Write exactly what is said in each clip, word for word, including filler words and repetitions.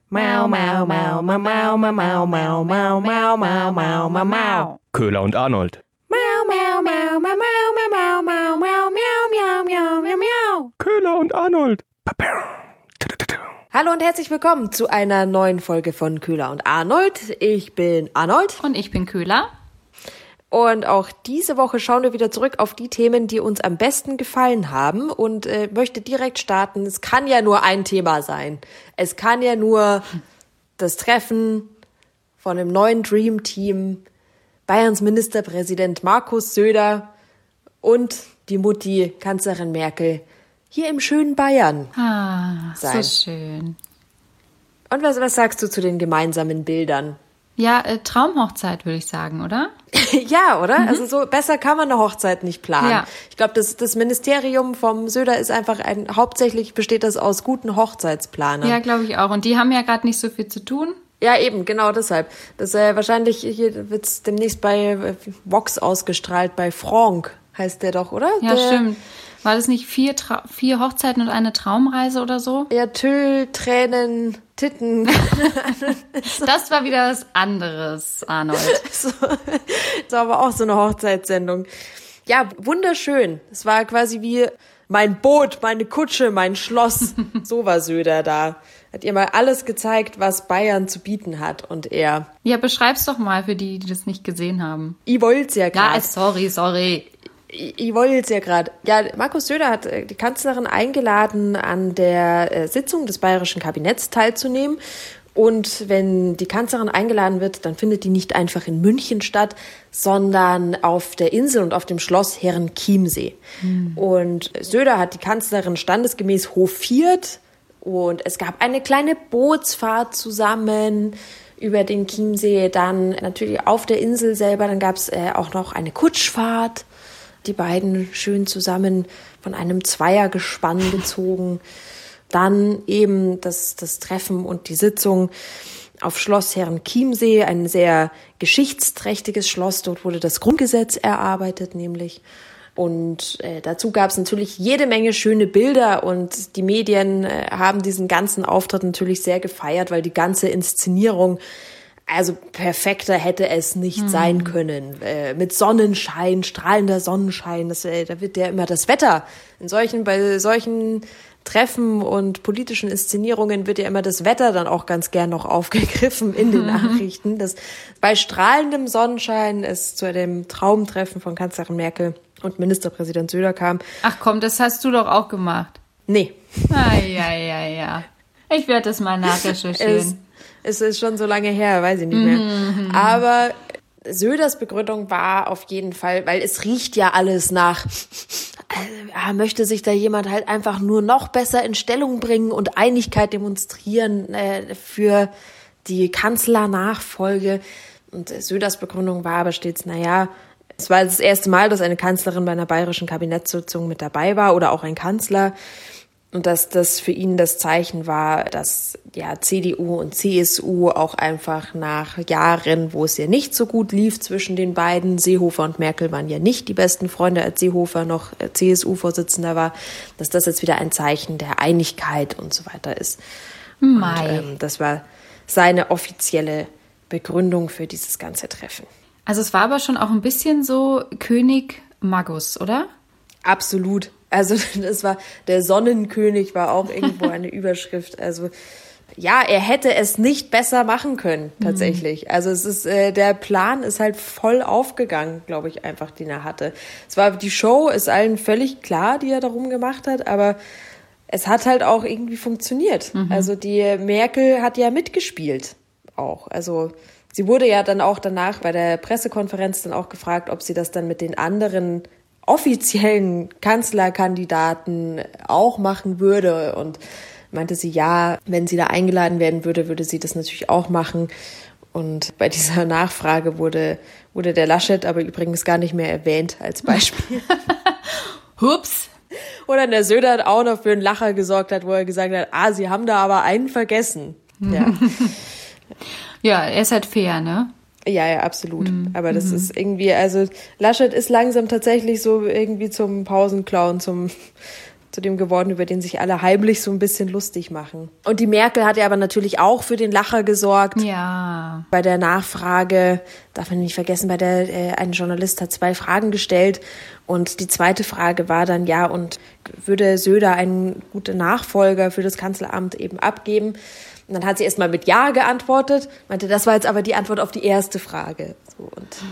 Mau, mau, mau, mau, mau, mau, mau, mau, mau, mau, mau, mau, mau, mau. Köhler und Arnold. Mau, mau, mau, mau, mau, mau, mau, mau, mau, miau, miau, miau, miau. Köhler und Arnold. Hallo und herzlich willkommen zu einer neuen Folge von Köhler und Arnold. Ich bin Arnold. Und ich bin Köhler. Und auch diese Woche schauen wir wieder zurück auf die Themen, die uns am besten gefallen haben und äh, möchte direkt starten. Es kann ja nur ein Thema sein. Es kann ja nur das Treffen von einem neuen Dream Team, Bayerns Ministerpräsident Markus Söder und die Mutti Kanzlerin Merkel hier im schönen Bayern Ah, sein. so schön. Und was, was sagst du zu den gemeinsamen Bildern? Ja, äh, Traumhochzeit würde ich sagen, oder? Ja, oder? Mhm. Also so besser kann man eine Hochzeit nicht planen. Ja. Ich glaube, das, das Ministerium vom Söder ist einfach ein, hauptsächlich besteht das aus guten Hochzeitsplanern. Ja, glaube ich auch. Und die haben ja gerade nicht so viel zu tun. Ja, eben, genau deshalb. Das äh, wahrscheinlich hier wird's demnächst bei äh, Vox ausgestrahlt, bei Franck heißt der doch, oder? Ja, der, stimmt. War das nicht vier, Tra- vier Hochzeiten und eine Traumreise oder so? Ja, Tüll, Tränen, Titten. Das war wieder was anderes, Arnold. So, das war aber auch so eine Hochzeitssendung. Ja, wunderschön. Es war quasi wie mein Boot, meine Kutsche, mein Schloss. So war Söder da. Hat ihr mal alles gezeigt, was Bayern zu bieten hat. Und er... Ja, beschreib's doch mal für die, die das nicht gesehen haben. Ich wollt's ja gerade. Ja, sorry, sorry. Ich, ich wollte jetzt ja gerade. Ja, Markus Söder hat die Kanzlerin eingeladen, an der äh, Sitzung des bayerischen Kabinetts teilzunehmen. Und wenn die Kanzlerin eingeladen wird, dann findet die nicht einfach in München statt, sondern auf der Insel und auf dem Schloss Herrenchiemsee. Hm. Und Söder hat die Kanzlerin standesgemäß hofiert und es gab eine kleine Bootsfahrt zusammen über den Chiemsee, dann natürlich auf der Insel selber, dann gab es äh, auch noch eine Kutschfahrt. Die beiden schön zusammen von einem Zweiergespann gezogen. Dann eben das, das Treffen und die Sitzung auf Schloss Herrenchiemsee, ein sehr geschichtsträchtiges Schloss. Dort wurde das Grundgesetz erarbeitet, nämlich. Und äh, dazu gab es natürlich jede Menge schöne Bilder und die Medien äh, haben diesen ganzen Auftritt natürlich sehr gefeiert, weil die ganze Inszenierung, also perfekter hätte es nicht hm. sein können. Äh, mit Sonnenschein, strahlender Sonnenschein, das, äh, da wird ja immer das Wetter. In solchen, bei solchen Treffen und politischen Inszenierungen wird ja immer das Wetter dann auch ganz gern noch aufgegriffen in den Nachrichten. Das, bei strahlendem Sonnenschein es zu dem Traumtreffen von Kanzlerin Merkel und Ministerpräsident Söder kam. Ach komm, das hast du doch auch gemacht. Nee. Ah, ja, ja, ja. Ich werde das mal nachrecherchieren. Es ist schon so lange her, weiß ich nicht mehr. Mhm. Aber Söders Begründung war auf jeden Fall, weil es riecht ja alles nach, äh, möchte sich da jemand halt einfach nur noch besser in Stellung bringen und Einigkeit demonstrieren äh, für die Kanzlernachfolge. Und Söders Begründung war aber stets, naja, es war das erste Mal, dass eine Kanzlerin bei einer bayerischen Kabinettssitzung mit dabei war oder auch ein Kanzler. Und dass das für ihn das Zeichen war, dass ja C D U und C S U auch einfach nach Jahren, wo es ja nicht so gut lief zwischen den beiden, Seehofer und Merkel waren ja nicht die besten Freunde, als Seehofer noch C S U-Vorsitzender war, dass das jetzt wieder ein Zeichen der Einigkeit und so weiter ist. Mei. Und ähm, das war seine offizielle Begründung für dieses ganze Treffen. Also es war aber schon auch ein bisschen so König Magus, oder? Absolut. Also das war, der Sonnenkönig war auch irgendwo eine Überschrift. Also ja, er hätte es nicht besser machen können, tatsächlich. Mhm. Also es ist, äh, der Plan ist halt voll aufgegangen, glaube ich, einfach, den er hatte. Es war, die Show ist allen völlig klar, die er darum gemacht hat, aber es hat halt auch irgendwie funktioniert. Mhm. Also die Merkel hat ja mitgespielt auch. Also sie wurde ja dann auch danach bei der Pressekonferenz dann auch gefragt, ob sie das dann mit den anderen offiziellen Kanzlerkandidaten auch machen würde und meinte sie, ja, wenn sie da eingeladen werden würde, würde sie das natürlich auch machen. Und bei dieser Nachfrage wurde, wurde der Laschet aber übrigens gar nicht mehr erwähnt als Beispiel. Hups. Oder der Söder hat auch noch für einen Lacher gesorgt hat, wo er gesagt hat, ah, sie haben da aber einen vergessen. Ja, ja, er ist halt fair, ne? Ja, ja, absolut. Mhm. Aber das mhm. ist irgendwie, also Laschet ist langsam tatsächlich so irgendwie zum Pausenclown, zum zu dem geworden, über den sich alle heimlich so ein bisschen lustig machen. Und die Merkel hat ja aber natürlich auch für den Lacher gesorgt. Ja. Bei der Nachfrage, darf man nicht vergessen, bei der äh, ein Journalist hat zwei Fragen gestellt und die zweite Frage war dann, ja, und würde Söder einen guten Nachfolger für das Kanzleramt eben abgeben? Und dann hat sie erstmal mit Ja geantwortet, meinte, das war jetzt aber die Antwort auf die erste Frage. So,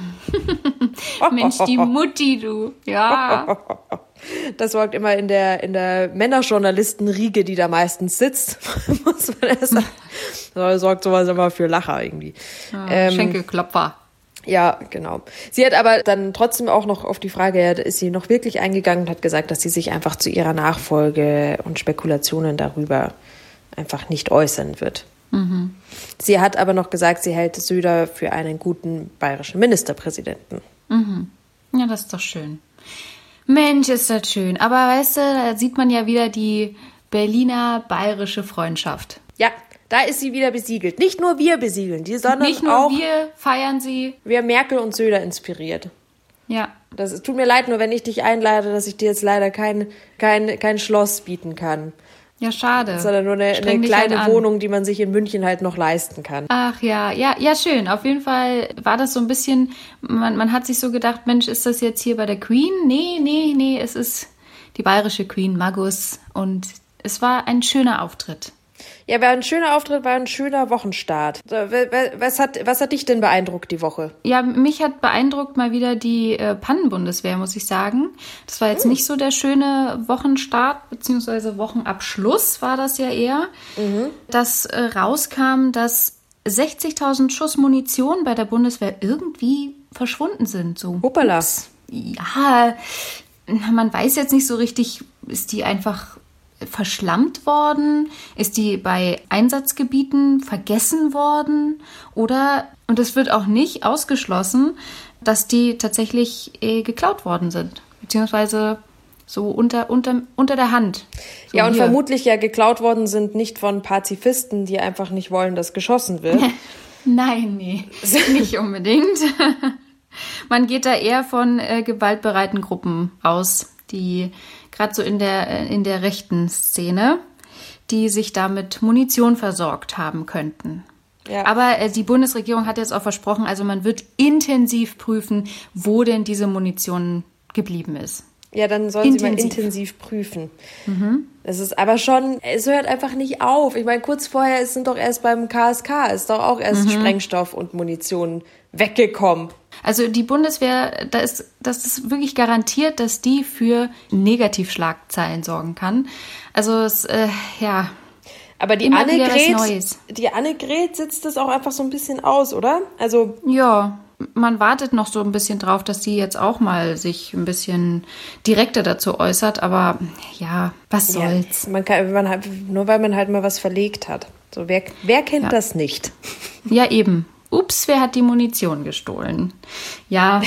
und Mensch, die Mutti, du. Ja. Das sorgt immer in der, in der Männerjournalistenriege, die da meistens sitzt, muss man erst sagen. Das sorgt sowas immer für Lacher irgendwie. Ja, ähm, Schenkelklopfer. Ja, genau. Sie hat aber dann trotzdem auch noch auf die Frage, ja, ist sie noch wirklich eingegangen und hat gesagt, dass sie sich einfach zu ihrer Nachfolge und Spekulationen darüber einfach nicht äußern wird. Mhm. Sie hat aber noch gesagt, sie hält Söder für einen guten bayerischen Ministerpräsidenten. Mhm. Ja, das ist doch schön. Mensch, ist das schön. Aber weißt du, da sieht man ja wieder die Berliner bayerische Freundschaft. Ja, da ist sie wieder besiegelt. Nicht nur wir besiegeln die, sondern Nicht nur auch wir feiern sie. wir Merkel und Söder inspiriert. Ja. Das es tut mir leid, nur wenn ich dich einlade, dass ich dir jetzt leider kein, kein, kein Schloss bieten kann. Ja, schade. Sondern nur eine, eine kleine halt Wohnung, die man sich in München halt noch leisten kann. Ach ja, ja, ja, schön. Auf jeden Fall war das so ein bisschen, man, man hat sich so gedacht, Mensch, ist das jetzt hier bei der Queen? Nee, nee, nee, es ist die bayerische Queen, Magus. Und es war ein schöner Auftritt. Ja, war ein schöner Auftritt, war ein schöner Wochenstart. Was hat, was hat dich denn beeindruckt die Woche? Ja, mich hat beeindruckt mal wieder die äh, Pannenbundeswehr, muss ich sagen. Das war jetzt mhm. nicht so der schöne Wochenstart, beziehungsweise Wochenabschluss war das ja eher. Mhm. Dass äh, rauskam, dass sechzigtausend Schuss Munition bei der Bundeswehr irgendwie verschwunden sind. So. Hoppala. Ups. Ja, man weiß jetzt nicht so richtig, ist die einfach verschlammt worden? Ist die bei Einsatzgebieten vergessen worden? Oder, und es wird auch nicht ausgeschlossen, dass die tatsächlich äh, geklaut worden sind. Beziehungsweise so unter, unter, unter der Hand. So ja, und hier. vermutlich ja geklaut worden sind nicht von Pazifisten, die einfach nicht wollen, dass geschossen wird. Nein, nee, nicht unbedingt. Man geht da eher von äh, gewaltbereiten Gruppen aus, die gerade so in der, in der rechten Szene, die sich damit Munition versorgt haben könnten. Ja. Aber äh, die Bundesregierung hat jetzt auch versprochen, also man wird intensiv prüfen, wo denn diese Munition geblieben ist. Ja, dann sollen intensiv. sie mal intensiv prüfen. Mhm. Das ist aber schon, es hört einfach nicht auf. Ich meine, kurz vorher sind doch erst beim K S K, ist doch auch erst mhm. Sprengstoff und Munition weggekommen. Also die Bundeswehr, da ist, das ist wirklich garantiert, dass die für Negativschlagzeilen sorgen kann. Also es, äh, ja. Aber die Annegret, die Annegret sitzt das auch einfach so ein bisschen aus, oder? Also ja, man wartet noch so ein bisschen drauf, dass sie jetzt auch mal sich ein bisschen direkter dazu äußert. Aber ja, was soll's? Ja, man kann, man hat, nur weil man halt mal was verlegt hat. So, wer, wer kennt ja. das nicht? Ja, eben. Ups, wer hat die Munition gestohlen? Ja.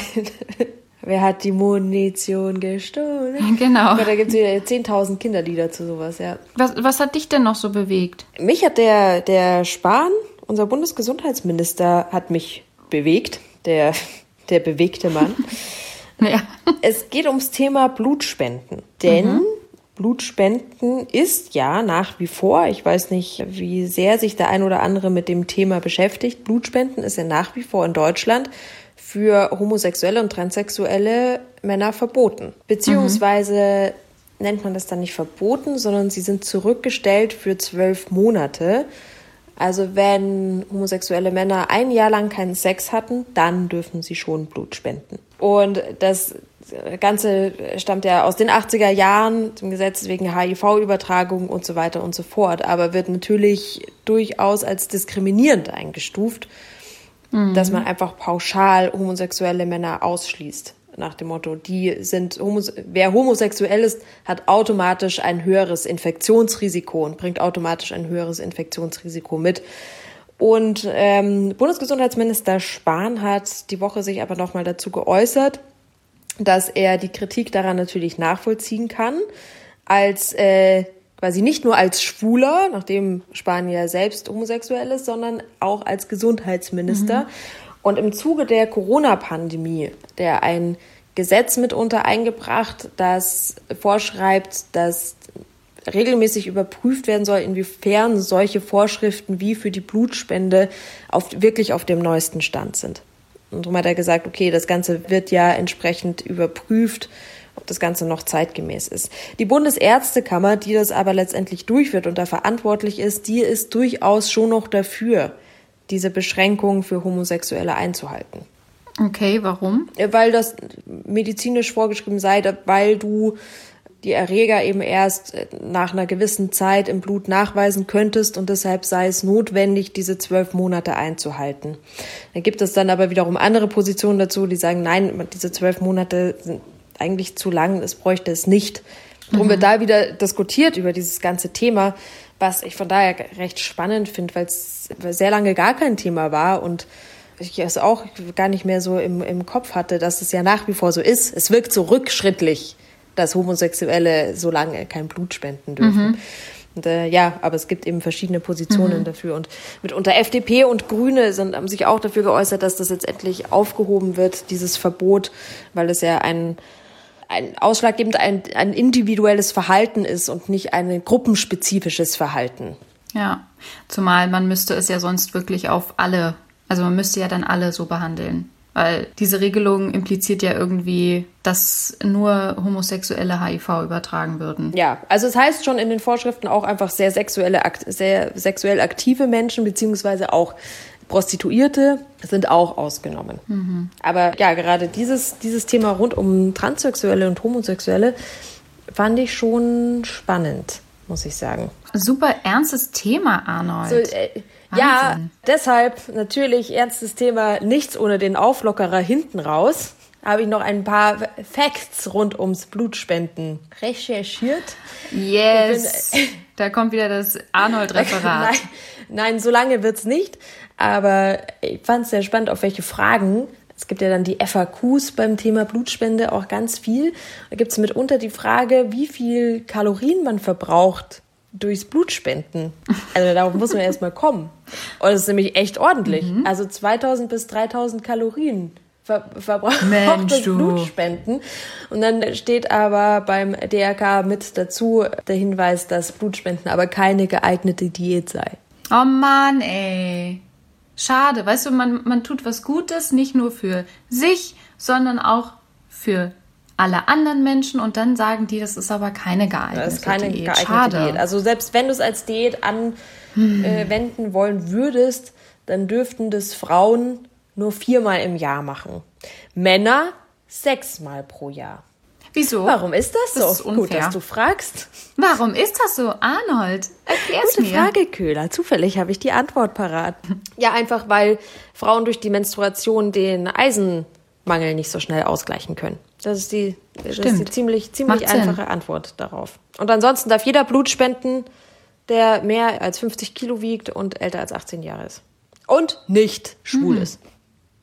Wer hat die Munition gestohlen? Genau. Aber da gibt es ja zehntausend Kinderlieder zu sowas, ja. Was, was hat dich denn noch so bewegt? Mich hat der, der Spahn, unser Bundesgesundheitsminister, hat mich bewegt. Der, der bewegte Mann. Ja. Es geht ums Thema Blutspenden. Denn mhm. Blutspenden ist ja nach wie vor, ich weiß nicht, wie sehr sich der ein oder andere mit dem Thema beschäftigt, Blutspenden ist ja nach wie vor in Deutschland für homosexuelle und transsexuelle Männer verboten. Beziehungsweise mhm. nennt man das dann nicht verboten, sondern sie sind zurückgestellt für zwölf Monate. Also wenn homosexuelle Männer ein Jahr lang keinen Sex hatten, dann dürfen sie schon Blut spenden. Und das Ganze stammt ja aus den achtziger Jahren, zum Gesetz wegen H I V-Übertragung und so weiter und so fort, aber wird natürlich durchaus als diskriminierend eingestuft, mhm. dass man einfach pauschal homosexuelle Männer ausschließt. Nach dem Motto, die sind homos- wer homosexuell ist, hat automatisch ein höheres Infektionsrisiko und bringt automatisch ein höheres Infektionsrisiko mit. Und ähm, Bundesgesundheitsminister Spahn hat die Woche sich aber nochmal dazu geäußert, dass er die Kritik daran natürlich nachvollziehen kann, als äh, quasi nicht nur als Schwuler, nachdem Spahn ja selbst homosexuell ist, sondern auch als Gesundheitsminister. Mhm. Und im Zuge der Corona-Pandemie, der ein Gesetz mitunter eingebracht, das vorschreibt, dass regelmäßig überprüft werden soll, inwiefern solche Vorschriften wie für die Blutspende auf, wirklich auf dem neuesten Stand sind. Und darum hat er gesagt, okay, das Ganze wird ja entsprechend überprüft, ob das Ganze noch zeitgemäß ist. Die Bundesärztekammer, die das aber letztendlich durchführt und da verantwortlich ist, die ist durchaus schon noch dafür, diese Beschränkungen für Homosexuelle einzuhalten. Okay, warum? Weil das medizinisch vorgeschrieben sei, weil du die Erreger eben erst nach einer gewissen Zeit im Blut nachweisen könntest und deshalb sei es notwendig, diese zwölf Monate einzuhalten. Da gibt es dann aber wiederum andere Positionen dazu, die sagen, nein, diese zwölf Monate sind eigentlich zu lang, es bräuchte es nicht. Darum mhm. wird da wieder diskutiert über dieses ganze Thema, was ich von daher recht spannend finde, weil es sehr lange gar kein Thema war und ich es auch gar nicht mehr so im, im Kopf hatte, dass es ja nach wie vor so ist. Es wirkt so rückschrittlich, dass Homosexuelle so lange kein Blut spenden dürfen. Mhm. Und, äh, ja, aber es gibt eben verschiedene Positionen mhm. dafür. Und mitunter F D P und Grüne sind, haben sich auch dafür geäußert, dass das jetzt endlich aufgehoben wird, dieses Verbot, weil es ja ein, ein ausschlaggebend ein, ein individuelles Verhalten ist und nicht ein gruppenspezifisches Verhalten. Ja, zumal man müsste es ja sonst wirklich auf alle, also man müsste ja dann alle so behandeln. Weil diese Regelung impliziert ja irgendwie, dass nur Homosexuelle H I V übertragen würden. Ja, also es heißt schon in den Vorschriften auch einfach sehr sexuelle, sehr sexuell aktive Menschen beziehungsweise auch Prostituierte sind auch ausgenommen. Mhm. Aber ja, gerade dieses, dieses Thema rund um Transsexuelle und Homosexuelle fand ich schon spannend, muss ich sagen. Super ernstes Thema, Arnold. So, äh, ja, deshalb natürlich ernstes Thema, nichts ohne den Auflockerer hinten raus. Habe ich noch ein paar Facts rund ums Blutspenden recherchiert. Yes, bin, äh, da kommt wieder das Arnold-Referat. Nein, nein, so lange wird's nicht. Aber ich fand es sehr spannend, auf welche Fragen. Es gibt ja dann die F A Qs beim Thema Blutspende auch ganz viel. Da gibt es mitunter die Frage, wie viel Kalorien man verbraucht durchs Blutspenden. Also darauf muss man erstmal kommen. Und das ist nämlich echt ordentlich. Mhm. Also zweitausend bis dreitausend Kalorien ver- verbraucht das Blutspenden. Und dann steht aber beim D R K mit dazu der Hinweis, dass Blutspenden aber keine geeignete Diät sei. Oh Mann, ey. Schade. Weißt du, man, man tut was Gutes, nicht nur für sich, sondern auch für alle anderen Menschen und dann sagen die, das ist aber keine geeignete Diät. Das ist keine Diät. geeignete Schade. Diät. Also selbst wenn du es als Diät anwenden hm. wollen würdest, dann dürften das Frauen nur viermal im Jahr machen. Männer sechsmal pro Jahr. Wieso? Warum ist das so? Das ist unfair. Gut, dass du fragst. Warum ist das so, Arnold? Erklär's Gute mir. Frage, Köhler. Zufällig habe ich die Antwort parat. Ja, einfach weil Frauen durch die Menstruation den Eisenmangel nicht so schnell ausgleichen können. Das ist die, das ist die ziemlich, ziemlich einfache Sinn. Antwort darauf. Und ansonsten darf jeder Blut spenden, der mehr als fünfzig Kilo wiegt und älter als achtzehn Jahre ist. Und nicht schwul mhm. ist.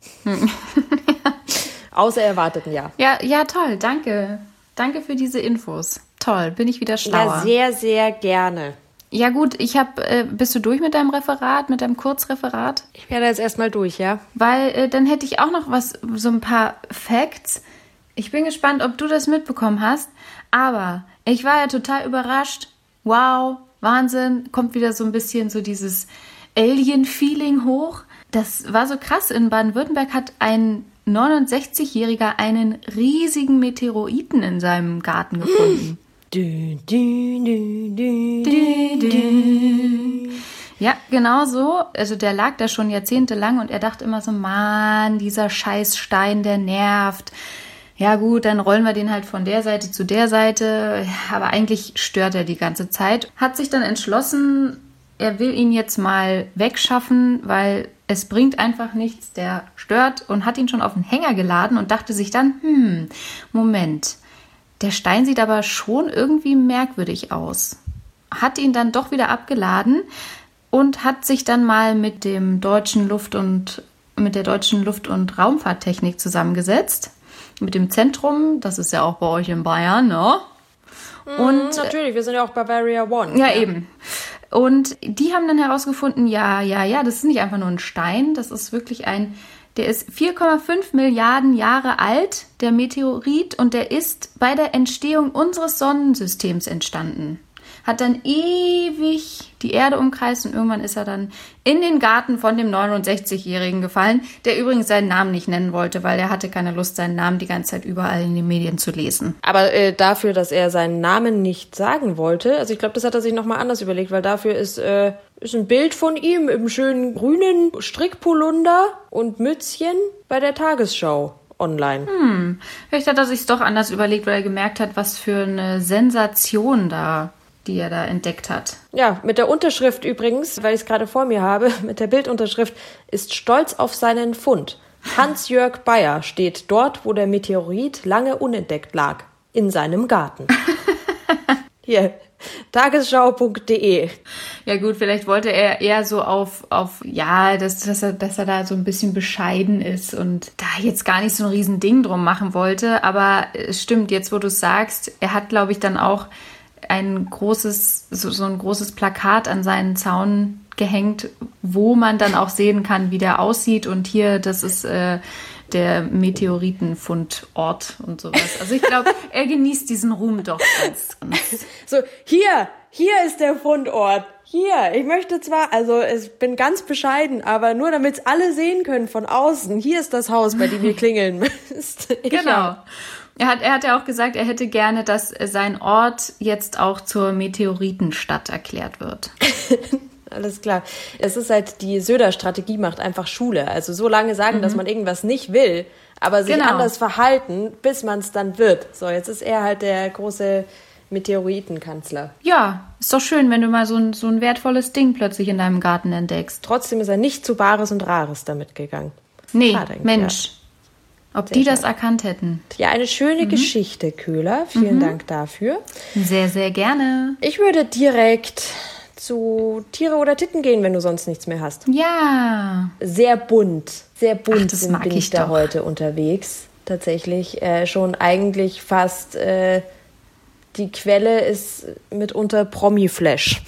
Außer erwarteten, ja. Ja, ja, toll. Danke. Danke für diese Infos. Toll, bin ich wieder schlauer. Ja, sehr, sehr gerne. Ja gut, ich habe, äh, bist du durch mit deinem Referat, mit deinem Kurzreferat? Ich werde jetzt erstmal durch, ja. Weil äh, dann hätte ich auch noch was, so ein paar Facts. Ich bin gespannt, ob du das mitbekommen hast. Aber ich war ja total überrascht. Wow, Wahnsinn. Kommt wieder so ein bisschen so dieses Alien-Feeling hoch. Das war so krass. In Baden-Württemberg hat ein neunundsechzigjähriger einen riesigen Meteoriten in seinem Garten gefunden. Du, du, du, du, du, du. Ja, genau so. Also der lag da schon jahrzehntelang und er dachte immer so, Mann, dieser Scheißstein, der nervt. Ja gut, dann rollen wir den halt von der Seite zu der Seite. Aber eigentlich stört er die ganze Zeit. Hat sich dann entschlossen, er will ihn jetzt mal wegschaffen, weil es bringt einfach nichts, der stört und hat ihn schon auf den Hänger geladen und dachte sich dann, hm, Moment, der Stein sieht aber schon irgendwie merkwürdig aus. Hat ihn dann doch wieder abgeladen und hat sich dann mal mit dem deutschen Luft- und mit der deutschen Luft- und Raumfahrttechnik zusammengesetzt. Mit dem Zentrum, das ist ja auch bei euch in Bayern, ne? Und natürlich, wir sind ja auch Bavaria One. Ja, ja, eben. Und die haben dann herausgefunden, ja, ja, ja, das ist nicht einfach nur ein Stein, das ist wirklich ein Der ist vier Komma fünf Milliarden Jahre alt, der Meteorit, und der ist bei der Entstehung unseres Sonnensystems entstanden. Hat dann ewig die Erde umkreist und irgendwann ist er dann in den Garten von dem neunundsechzigjährigen gefallen, der übrigens seinen Namen nicht nennen wollte, weil er hatte keine Lust, seinen Namen die ganze Zeit überall in den Medien zu lesen. Aber äh, dafür, dass er seinen Namen nicht sagen wollte, also ich glaube, das hat er sich nochmal anders überlegt, weil dafür ist, äh, ist ein Bild von ihm im schönen grünen Strickpolunder und Mützchen bei der Tagesschau online. Hm, vielleicht hat er sich's doch anders überlegt, weil er gemerkt hat, was für eine Sensation da die er da entdeckt hat. Ja, mit der Unterschrift übrigens, weil ich es gerade vor mir habe, mit der Bildunterschrift, ist stolz auf seinen Fund. Hans-Jörg Bayer steht dort, wo der Meteorit lange unentdeckt lag, in seinem Garten. Hier, tagesschau punkt de. Ja gut, vielleicht wollte er eher so auf, auf ja, dass, dass, er, dass er da so ein bisschen bescheiden ist und da jetzt gar nicht so ein riesen Ding drum machen wollte. Aber es stimmt, jetzt wo du es sagst, er hat, glaube ich, dann auch ein großes, so, so ein großes Plakat an seinen Zaun gehängt, wo man dann auch sehen kann, wie der aussieht. Und hier, das ist äh, der Meteoritenfundort und sowas. Also ich glaube, er genießt diesen Ruhm doch ganz, ganz. So, hier, hier ist der Fundort. Hier, ich möchte zwar, also ich bin ganz bescheiden, aber nur damit es alle sehen können von außen. Hier ist das Haus, bei dem ihr klingeln müsst. Genau. Er hat, er hat ja auch gesagt, er hätte gerne, dass sein Ort jetzt auch zur Meteoritenstadt erklärt wird. Alles klar. Es ist halt, die Söder-Strategie macht einfach Schule. Also so lange sagen, mhm. dass man irgendwas nicht will, aber sich genau. anders verhalten, bis man es dann wird. So, jetzt ist er halt der große Meteoritenkanzler. Ja, ist doch schön, wenn du mal so ein, so ein wertvolles Ding plötzlich in deinem Garten entdeckst. Trotzdem ist er nicht zu Bares und Rares damit gegangen. Nee, Mensch. Ja. Ob sehr die das schön. Erkannt hätten. Ja, eine schöne mhm. Geschichte, Köhler. Vielen mhm. Dank dafür. Sehr, sehr gerne. Ich würde direkt zu Tiere oder Titten gehen, wenn du sonst nichts mehr hast. Ja. Sehr bunt. Sehr bunt Ach, sind, bin ich, ich da doch. heute unterwegs. Tatsächlich äh, schon eigentlich fast äh, die Quelle ist mitunter Promi-Flash.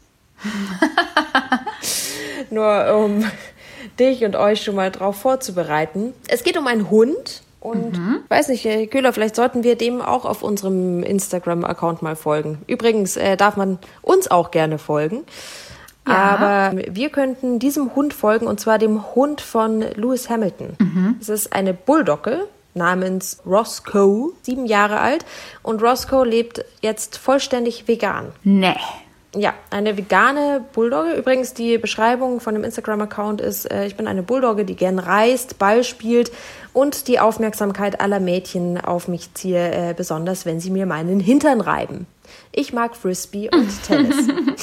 Nur um dich und euch schon mal drauf vorzubereiten. Es geht um einen Hund und mhm. weiß nicht, Köhler, vielleicht sollten wir dem auch auf unserem Instagram-Account mal folgen. Übrigens äh, darf man uns auch gerne folgen. Ja. Aber wir könnten diesem Hund folgen, und zwar dem Hund von Lewis Hamilton. Mhm. Es ist eine Bulldogge namens Roscoe, sieben Jahre alt. Und Roscoe lebt jetzt vollständig vegan. Nee. Ja, eine vegane Bulldogge. Übrigens, die Beschreibung von dem Instagram-Account ist, äh, ich bin eine Bulldogge, die gern reist, Ball spielt und die Aufmerksamkeit aller Mädchen auf mich ziehe, äh, besonders wenn sie mir meinen Hintern reiben. Ich mag Frisbee und Tennis.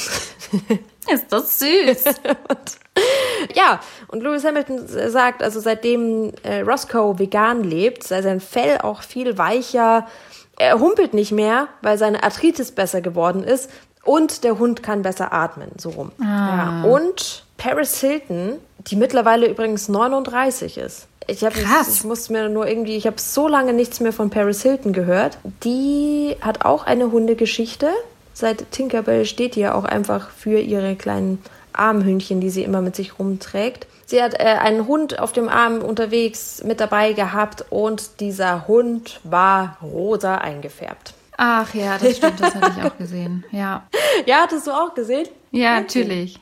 Ist das süß. und, ja, und Lewis Hamilton sagt, also seitdem äh, Roscoe vegan lebt, sei sein Fell auch viel weicher. Er humpelt nicht mehr, weil seine Arthritis besser geworden ist. Und der Hund kann besser atmen, so rum. Ah. Ja. Und Paris Hilton, die mittlerweile übrigens neununddreißig ist. Ich hab, Krass. Ich, ich musste mir nur irgendwie, ich habe so lange nichts mehr von Paris Hilton gehört. Die hat auch eine Hundegeschichte. Seit Tinkerbell steht die ja auch einfach für ihre kleinen Armhündchen, die sie immer mit sich rumträgt. Sie hat äh, einen Hund auf dem Arm unterwegs mit dabei gehabt und dieser Hund war rosa eingefärbt. Ach ja, das stimmt, das hatte ich auch gesehen. Ja, ja, hattest du auch gesehen? Ja, natürlich.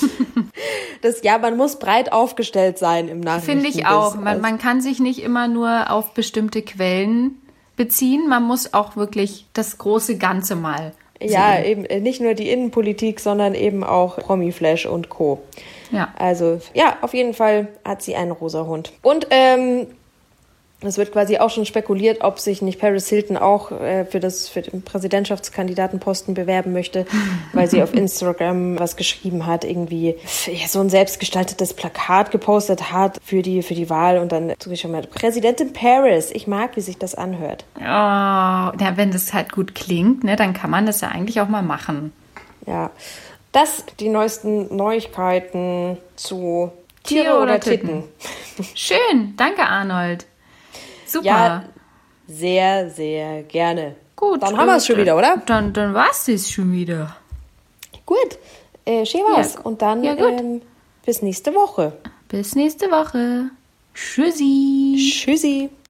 Das, ja, man muss breit aufgestellt sein im Nachrichten. Finde ich auch. Man, man kann sich nicht immer nur auf bestimmte Quellen beziehen. Man muss auch wirklich das große Ganze mal sehen. Ja, eben nicht nur die Innenpolitik, sondern eben auch Promi-Flash und Co. Ja. Also, ja, auf jeden Fall hat sie einen rosa Hund. Und, ähm, es wird quasi auch schon spekuliert, ob sich nicht Paris Hilton auch äh, für, das, für den Präsidentschaftskandidatenposten bewerben möchte, weil sie auf Instagram was geschrieben hat, irgendwie ja, so ein selbstgestaltetes Plakat gepostet hat für die, für die Wahl und dann tue ich schon mal Präsidentin Paris. Ich mag, wie sich das anhört. Oh, ja, wenn das halt gut klingt, ne, dann kann man das ja eigentlich auch mal machen. Ja, das die neuesten Neuigkeiten zu Tiere, Tiere oder, oder Titten. Titten. Schön, danke Arnold. Super. Ja, sehr, sehr gerne. Gut. Dann haben wir es schon wieder, oder? Dann, dann war es das schon wieder. Gut. Äh, schön war's. Ja. Und dann Ja, gut. ähm, bis nächste Woche. Bis nächste Woche. Tschüssi. Tschüssi.